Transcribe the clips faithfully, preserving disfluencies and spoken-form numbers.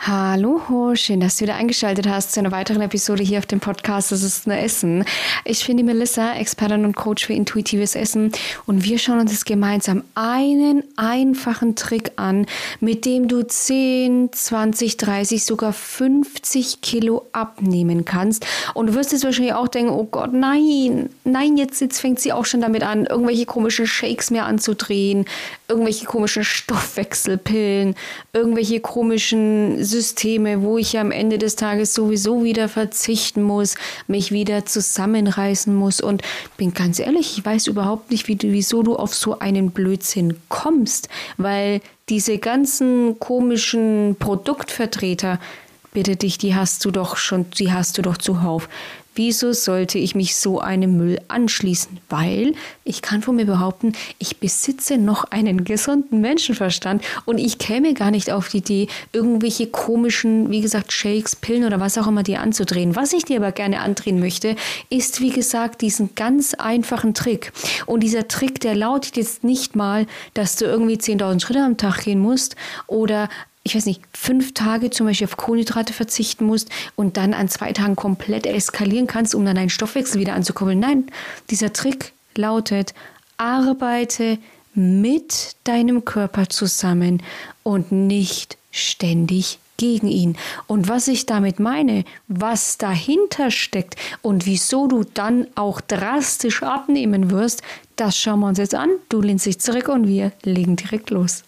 Hallo, schön, dass du wieder eingeschaltet hast zu einer weiteren Episode hier auf dem Podcast Das ist nur Essen. Ich bin die Melissa, Expertin und Coach für intuitives Essen und wir schauen uns jetzt gemeinsam einen einfachen Trick an, mit dem du zehn, zwanzig, dreißig, sogar fünfzig Kilo abnehmen kannst. Und du wirst jetzt wahrscheinlich auch denken, oh Gott, nein, nein, jetzt, jetzt fängt sie auch schon damit an, irgendwelche komischen Shakes mehr anzudrehen, irgendwelche komischen Stoffwechselpillen, irgendwelche komischen Systeme, wo ich am Ende des Tages sowieso wieder verzichten muss, mich wieder zusammenreißen muss. Und bin ganz ehrlich, ich weiß überhaupt nicht, wie du, wieso du auf so einen Blödsinn kommst, weil diese ganzen komischen Produktvertreter, bitte dich, die hast du doch schon, die hast du doch zuhauf. Wieso sollte ich mich so einem Müll anschließen? Weil ich kann von mir behaupten, ich besitze noch einen gesunden Menschenverstand und ich käme gar nicht auf die Idee, irgendwelche komischen, wie gesagt, Shakes, Pillen oder was auch immer dir anzudrehen. Was ich dir aber gerne andrehen möchte, ist, wie gesagt, diesen ganz einfachen Trick. Und dieser Trick, der lautet jetzt nicht mal, dass du irgendwie zehntausend Schritte am Tag gehen musst oder ich weiß nicht, fünf Tage zum Beispiel auf Kohlenhydrate verzichten musst und dann an zwei Tagen komplett eskalieren kannst, um dann deinen Stoffwechsel wieder anzukurbeln. Nein, dieser Trick lautet, arbeite mit deinem Körper zusammen und nicht ständig gegen ihn. Und was ich damit meine, was dahinter steckt und wieso du dann auch drastisch abnehmen wirst, das schauen wir uns jetzt an. Du lehnst dich zurück und wir legen direkt los.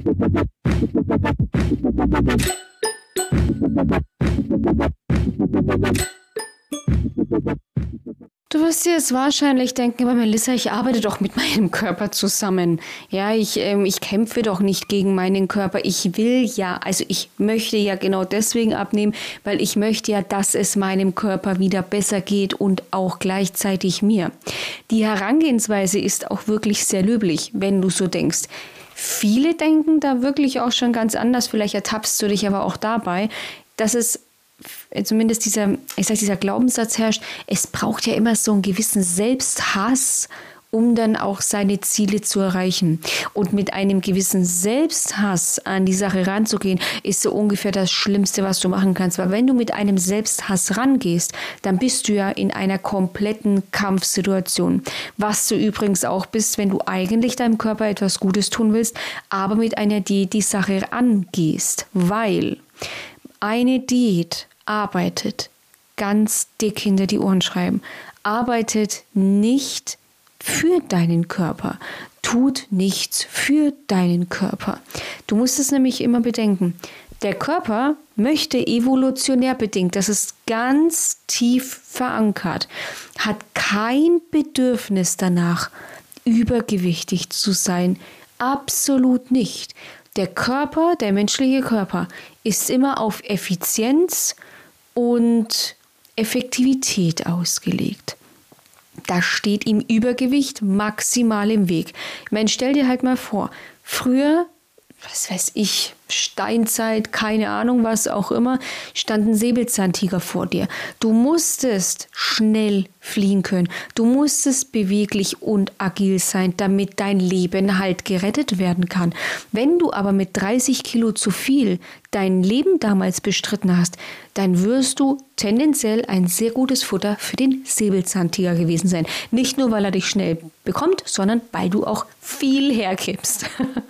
Du wirst dir jetzt wahrscheinlich denken, aber Melissa, ich arbeite doch mit meinem Körper zusammen. Ja, ich, ähm, ich kämpfe doch nicht gegen meinen Körper. Ich will ja, also ich möchte ja genau deswegen abnehmen, weil ich möchte ja, dass es meinem Körper wieder besser geht und auch gleichzeitig mir. Die Herangehensweise ist auch wirklich sehr löblich, wenn du so denkst. Viele denken da wirklich auch schon ganz anders. Vielleicht ertappst du dich aber auch dabei, dass es zumindest dieser, ich sag, dieser Glaubenssatz herrscht, es braucht ja immer so einen gewissen Selbsthass, um dann auch seine Ziele zu erreichen. Und mit einem gewissen Selbsthass an die Sache ranzugehen, ist so ungefähr das Schlimmste, was du machen kannst. Weil wenn du mit einem Selbsthass rangehst, dann bist du ja in einer kompletten Kampfsituation. Was du übrigens auch bist, wenn du eigentlich deinem Körper etwas Gutes tun willst, aber mit einer Diät die Sache angehst. Weil eine Diät arbeitet, ganz dick hinter die Ohren schreiben, arbeitet nicht für deinen Körper, tut nichts für deinen Körper. Du musst es nämlich immer bedenken, der Körper möchte evolutionär bedingt, das ist ganz tief verankert, hat kein Bedürfnis danach, übergewichtig zu sein, absolut nicht. Der Körper, der menschliche Körper, ist immer auf Effizienz und Effektivität ausgelegt. Da steht ihm Übergewicht maximal im Weg. Ich meine, stell dir halt mal vor, früher, was weiß ich, Steinzeit, keine Ahnung, was auch immer, standen Säbelzahntiger vor dir. Du musstest schnell fliehen können. Du musstest beweglich und agil sein, damit dein Leben halt gerettet werden kann. Wenn du aber mit dreißig Kilo zu viel dein Leben damals bestritten hast, dann wirst du tendenziell ein sehr gutes Futter für den Säbelzahntiger gewesen sein. Nicht nur, weil er dich schnell bekommt, sondern weil du auch viel hergibst.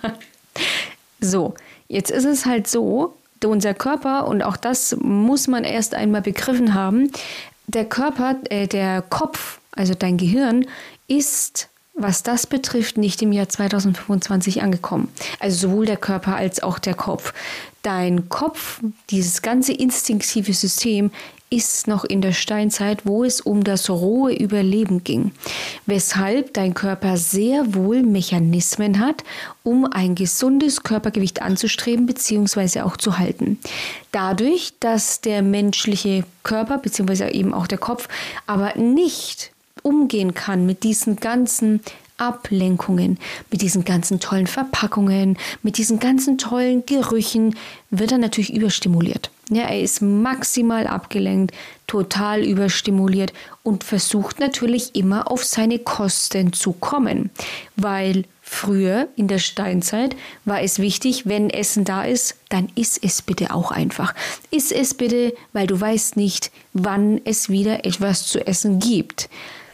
So, jetzt ist es halt so, unser Körper, und auch das muss man erst einmal begriffen haben, der Körper, äh, der Kopf, also dein Gehirn, ist, was das betrifft, nicht im Jahr zweitausendfünfundzwanzig angekommen. Also sowohl der Körper als auch der Kopf. Dein Kopf, dieses ganze instinktive System, ist noch in der Steinzeit, wo es um das rohe Überleben ging. Weshalb dein Körper sehr wohl Mechanismen hat, um ein gesundes Körpergewicht anzustreben bzw. auch zu halten. Dadurch, dass der menschliche Körper bzw. eben auch der Kopf aber nicht umgehen kann mit diesen ganzen Ablenkungen, mit diesen ganzen tollen Verpackungen, mit diesen ganzen tollen Gerüchen, wird er natürlich überstimuliert. Ja, er ist maximal abgelenkt, total überstimuliert und versucht natürlich immer auf seine Kosten zu kommen, weil Früher in der Steinzeit war es wichtig, wenn Essen da ist, dann iss es bitte auch einfach. Iss es bitte, weil du weißt nicht, wann es wieder etwas zu essen gibt.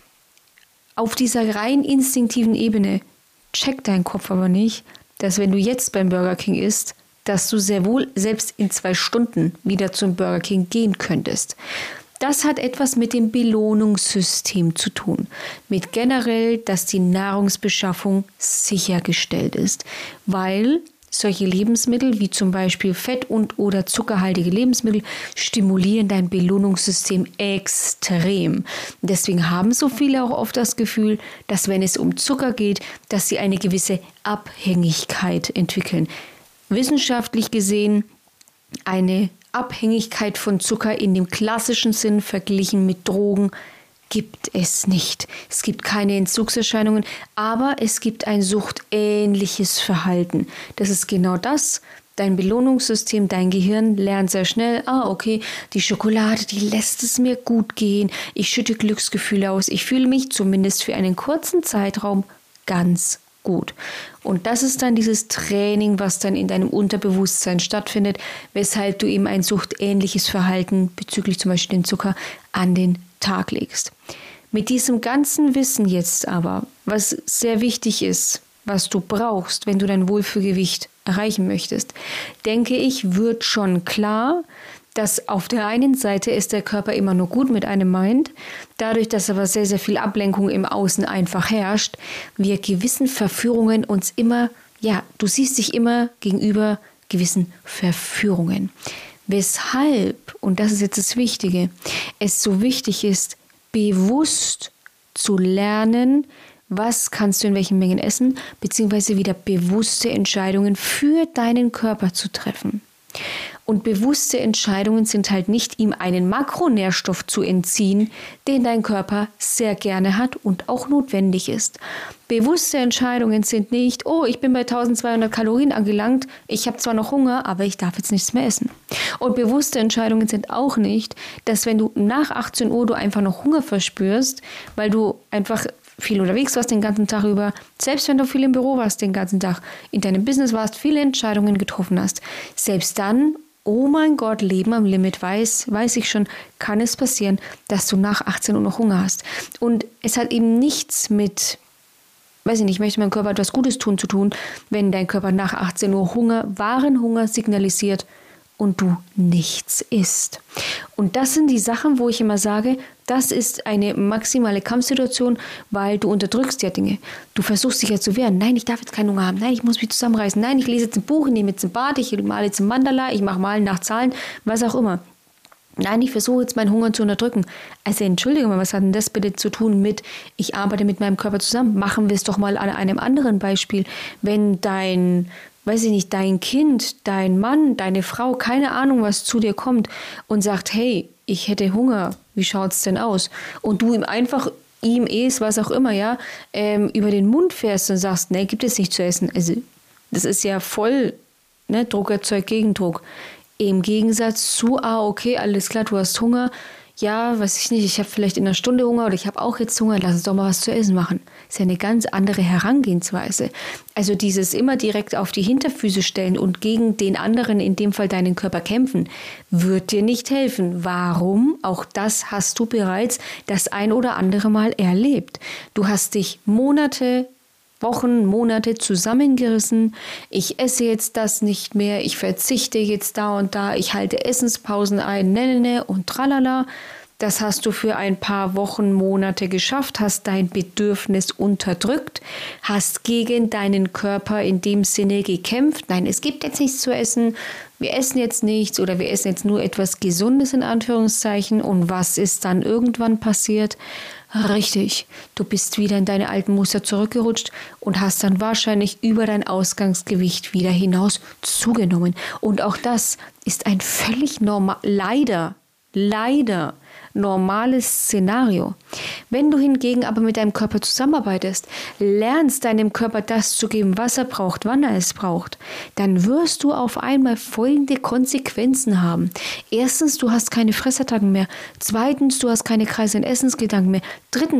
Auf dieser rein instinktiven Ebene checkt dein Kopf aber nicht, dass wenn du jetzt beim Burger King isst, dass du sehr wohl selbst in zwei Stunden wieder zum Burger King gehen könntest. Das hat etwas mit dem Belohnungssystem zu tun, mit generell, dass die Nahrungsbeschaffung sichergestellt ist, weil solche Lebensmittel wie zum Beispiel Fett- und oder zuckerhaltige Lebensmittel stimulieren dein Belohnungssystem extrem. Deswegen haben so viele auch oft das Gefühl, dass wenn es um Zucker geht, dass sie eine gewisse Abhängigkeit entwickeln. Wissenschaftlich gesehen eine Abhängigkeit von Zucker in dem klassischen Sinn verglichen mit Drogen gibt es nicht. Es gibt keine Entzugserscheinungen, aber es gibt ein suchtähnliches Verhalten. Das ist genau das. Dein Belohnungssystem, dein Gehirn lernt sehr schnell, ah okay, die Schokolade, die lässt es mir gut gehen. Ich schütte Glücksgefühle aus. Ich fühle mich zumindest für einen kurzen Zeitraum ganz gut. Und das ist dann dieses Training, was dann in deinem Unterbewusstsein stattfindet, weshalb du eben ein suchtähnliches Verhalten bezüglich zum Beispiel den Zucker an den Tag legst. Mit diesem ganzen Wissen jetzt aber, was sehr wichtig ist, was du brauchst, wenn du dein Wohlfühlgewicht erreichen möchtest, denke ich, wird schon klar, dass auf der einen Seite ist der Körper immer nur gut mit einem meint, dadurch, dass aber sehr, sehr viel Ablenkung im Außen einfach herrscht, wir gewissen Verführungen uns immer, ja, du siehst dich immer gegenüber gewissen Verführungen. Weshalb, und das ist jetzt das Wichtige, es so wichtig ist, bewusst zu lernen, was kannst du in welchen Mengen essen, beziehungsweise wieder bewusste Entscheidungen für deinen Körper zu treffen. Und bewusste Entscheidungen sind halt nicht, ihm einen Makronährstoff zu entziehen, den dein Körper sehr gerne hat und auch notwendig ist. Bewusste Entscheidungen sind nicht, oh, ich bin bei eintausendzweihundert Kalorien angelangt, ich habe zwar noch Hunger, aber ich darf jetzt nichts mehr essen. Und bewusste Entscheidungen sind auch nicht, dass wenn du nach achtzehn Uhr du einfach noch Hunger verspürst, weil du einfach viel unterwegs warst den ganzen Tag über, selbst wenn du viel im Büro warst den ganzen Tag, in deinem Business warst, viele Entscheidungen getroffen hast, selbst dann, oh mein Gott, Leben am Limit, weiß, weiß ich schon, kann es passieren, dass du nach achtzehn Uhr noch Hunger hast. Und es hat eben nichts mit, weiß ich nicht, ich möchte meinem Körper etwas Gutes tun zu tun, wenn dein Körper nach achtzehn Uhr Hunger, wahren Hunger signalisiert und du nichts isst. Und das sind die Sachen, wo ich immer sage, das ist eine maximale Kampfsituation, weil du unterdrückst ja Dinge. Du versuchst dich ja zu wehren. Nein, ich darf jetzt keinen Hunger haben. Nein, ich muss mich zusammenreißen. Nein, ich lese jetzt ein Buch, ich nehme jetzt ein Bad, ich male jetzt ein Mandala, ich mache Malen nach Zahlen, was auch immer. Nein, ich versuche jetzt meinen Hunger zu unterdrücken. Also Entschuldigung, was hat denn das bitte zu tun mit, ich arbeite mit meinem Körper zusammen? Machen wir es doch mal an einem anderen Beispiel. Wenn dein weiß ich nicht, dein Kind, dein Mann, deine Frau, keine Ahnung, was zu dir kommt und sagt, hey, ich hätte Hunger, wie schaut's denn aus? Und du ihm einfach, ihm, es, was auch immer, ja, ähm, über den Mund fährst und sagst, nee, gibt es nicht zu essen. Also, das ist ja voll, ne, Druck erzeugt Gegendruck. Im Gegensatz zu, ah, okay, alles klar, du hast Hunger, ja, weiß ich nicht, ich habe vielleicht in einer Stunde Hunger oder ich habe auch jetzt Hunger, lass uns doch mal was zu essen machen. Das ist ja eine ganz andere Herangehensweise. Also dieses immer direkt auf die Hinterfüße stellen und gegen den anderen, in dem Fall deinen Körper kämpfen, wird dir nicht helfen. Warum? Auch das hast du bereits das ein oder andere Mal erlebt. Du hast dich Monate Wochen, Monate zusammengerissen. Ich esse jetzt das nicht mehr, ich verzichte jetzt da und da, ich halte Essenspausen ein, ne, ne, ne und tralala. Das hast du für ein paar Wochen, Monate geschafft, hast dein Bedürfnis unterdrückt, hast gegen deinen Körper in dem Sinne gekämpft. Nein, es gibt jetzt nichts zu essen, wir essen jetzt nichts oder wir essen jetzt nur etwas Gesundes in Anführungszeichen. Und was ist dann irgendwann passiert? Richtig, du bist wieder in deine alten Muster zurückgerutscht und hast dann wahrscheinlich über dein Ausgangsgewicht wieder hinaus zugenommen. Und auch das ist ein völlig normal, leider, leider normales Szenario. Wenn du hingegen aber mit deinem Körper zusammenarbeitest, lernst deinem Körper das zu geben, was er braucht, wann er es braucht, dann wirst du auf einmal folgende Konsequenzen haben. Erstens, du hast keine Fressattacken mehr. Zweitens, du hast keine kreisenden Essensgedanken mehr. Drittens,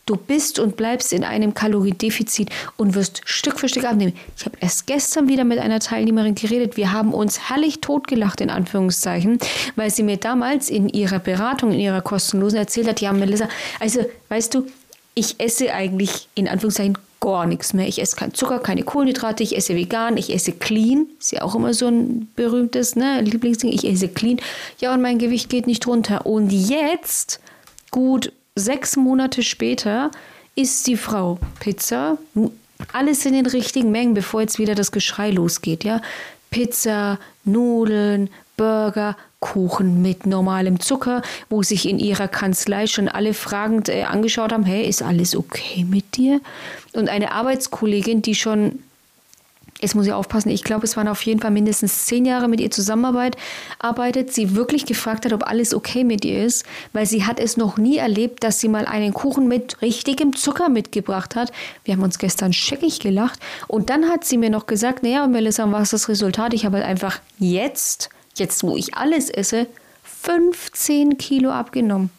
Du bist und bleibst in einem Kaloriendefizit und wirst Stück für Stück abnehmen. Ich habe erst gestern wieder mit einer Teilnehmerin geredet. Wir haben uns herrlich totgelacht, in Anführungszeichen, weil sie mir damals in ihrer Beratung, in ihrer kostenlosen erzählt hat, ja Melissa, also weißt du, ich esse eigentlich in Anführungszeichen gar nichts mehr. Ich esse keinen Zucker, keine Kohlenhydrate, ich esse vegan, ich esse clean. Ist ja auch immer so ein berühmtes, ne, Lieblingsding. Ich esse clean. Ja, und mein Gewicht geht nicht runter. Und jetzt, gut sechs Monate später, isst die Frau Pizza. Alles in den richtigen Mengen, bevor jetzt wieder das Geschrei losgeht, ja. Pizza, Nudeln, Burger, Kuchen mit normalem Zucker, wo sich in ihrer Kanzlei schon alle fragend äh, angeschaut haben, hey, ist alles okay mit dir? Und eine Arbeitskollegin, die schon, jetzt muss ich aufpassen, ich glaube, es waren auf jeden Fall mindestens zehn Jahre mit ihr Zusammenarbeit, arbeitet, sie wirklich gefragt hat, ob alles okay mit ihr ist, weil sie hat es noch nie erlebt, dass sie mal einen Kuchen mit richtigem Zucker mitgebracht hat. Wir haben uns gestern scheckig gelacht und dann hat sie mir noch gesagt, naja, Melissa, was ist das Resultat? Ich habe halt einfach jetzt, jetzt wo ich alles esse, fünfzehn Kilo abgenommen.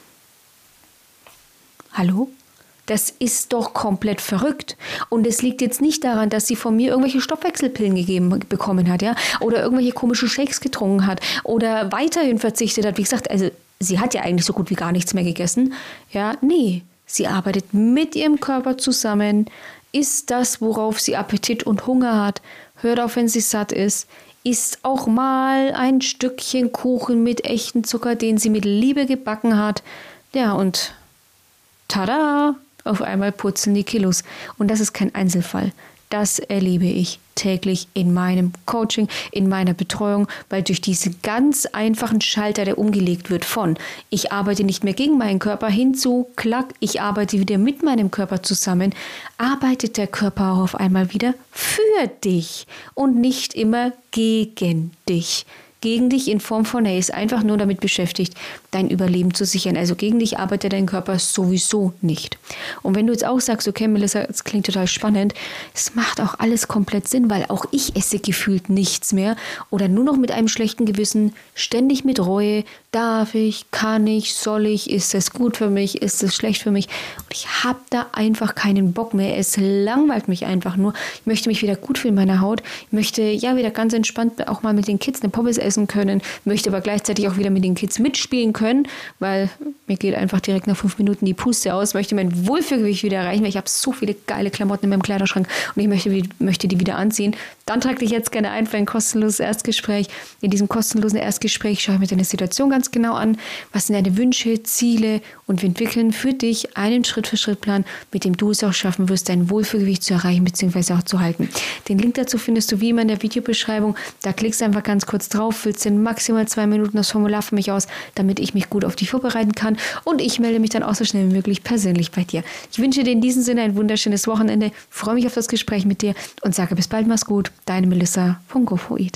Hallo? Das ist doch komplett verrückt. Und es liegt jetzt nicht daran, dass sie von mir irgendwelche Stoffwechselpillen gegeben bekommen hat, ja, oder irgendwelche komischen Shakes getrunken hat oder weiterhin verzichtet hat. Wie gesagt, also sie hat ja eigentlich so gut wie gar nichts mehr gegessen. Ja, nee, sie arbeitet mit ihrem Körper zusammen, isst das, worauf sie Appetit und Hunger hat, hört auf, wenn sie satt ist, isst auch mal ein Stückchen Kuchen mit echtem Zucker, den sie mit Liebe gebacken hat. Ja, und tada! Auf einmal purzeln die Kilos. Und das ist kein Einzelfall. Das erlebe ich täglich in meinem Coaching, in meiner Betreuung, weil durch diese ganz einfachen Schalter, der umgelegt wird von ich arbeite nicht mehr gegen meinen Körper hinzu, klack, ich arbeite wieder mit meinem Körper zusammen, arbeitet der Körper auch auf einmal wieder für dich und nicht immer gegen dich. Gegen dich in Form von, er ist einfach nur damit beschäftigt, dein Überleben zu sichern. Also gegen dich arbeitet dein Körper sowieso nicht. Und wenn du jetzt auch sagst, okay, Melissa, das klingt total spannend, es macht auch alles komplett Sinn, weil auch ich esse gefühlt nichts mehr oder nur noch mit einem schlechten Gewissen, ständig mit Reue, darf ich, kann ich, soll ich, ist das gut für mich, ist das schlecht für mich? Und ich habe da einfach keinen Bock mehr. Es langweilt mich einfach nur. Ich möchte mich wieder gut fühlen in meiner Haut. Ich möchte ja wieder ganz entspannt auch mal mit den Kids eine Pommes essen können, möchte aber gleichzeitig auch wieder mit den Kids mitspielen können, weil mir geht einfach direkt nach fünf Minuten die Puste aus, möchte mein Wohlfühlgewicht wieder erreichen, weil ich habe so viele geile Klamotten in meinem Kleiderschrank und ich möchte, möchte die wieder anziehen. Dann trag dich jetzt gerne ein für ein kostenloses Erstgespräch. In diesem kostenlosen Erstgespräch schaue ich mir deine Situation ganz genau an, was sind deine Wünsche, Ziele und wir entwickeln für dich einen Schritt-für-Schritt-Plan, mit dem du es auch schaffen wirst, dein Wohlfühlgewicht zu erreichen bzw. auch zu halten. Den Link dazu findest du wie immer in der Videobeschreibung. Da klickst du einfach ganz kurz drauf, füllst in maximal zwei Minuten das Formular für mich aus, damit ich mich gut auf dich vorbereiten kann und ich melde mich dann auch so schnell wie möglich persönlich bei dir. Ich wünsche dir in diesem Sinne ein wunderschönes Wochenende, freue mich auf das Gespräch mit dir und sage bis bald, mach's gut, deine Melissa von GoForEat.